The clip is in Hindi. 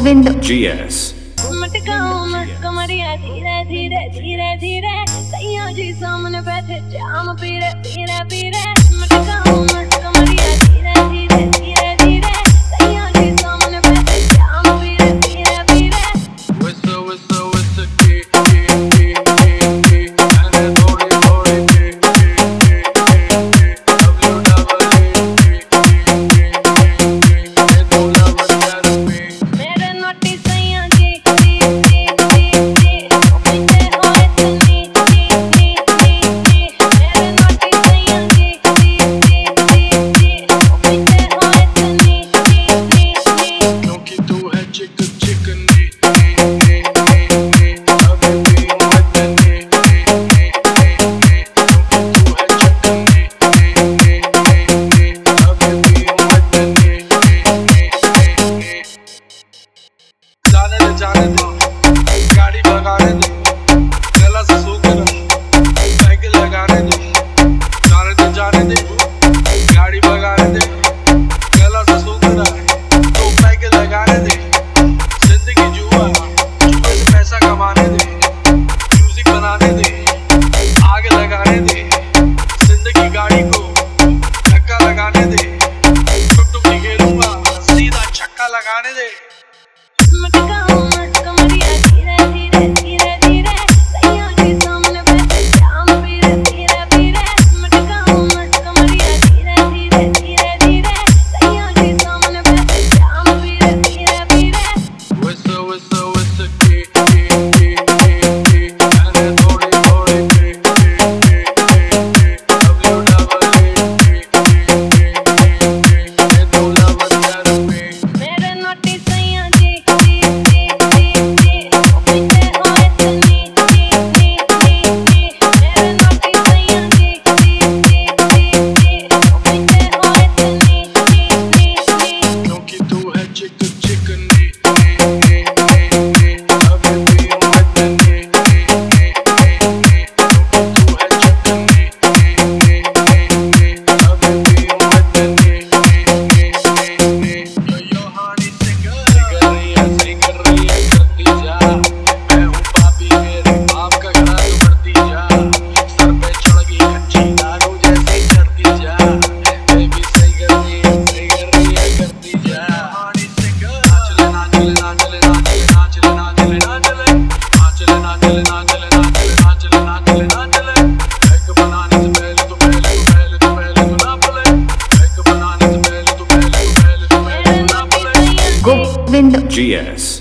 गोविंद GS। कमरिया धीरे धीरे धीरे धीरे सैया जी सामने बैठे जाम पीरे पीरे पीरे कमरिया धीरे धीरे धीरे धीरे सैया जी सामने बैठे जाम पीरे पीरे पीरे जाने दे गाड़ी भगाने दे गला से सूख रहा साइकिल लगाने दे जाने दे गाड़ी भगाने दे गला से सूख रहा तो साइकिल लगाने दे जिंदगी जुआ जुए से पैसा कमाने दे म्यूजिक बनाने दे आगे लगाने दे जिंदगी गाड़ी को धक्का लगाने दे टुक टुक खेलूंगा सीधा छक्का लगाने दे कमरिया धीरे धीरे धीरे धीरे सैया जी सामने बैठे जाम पीरे पीरे पीरे कमरिया धीरे धीरे धीरे धीरे सैया जी सामने बैठे जाम पीरे पीरे पीरे गोविंद GS।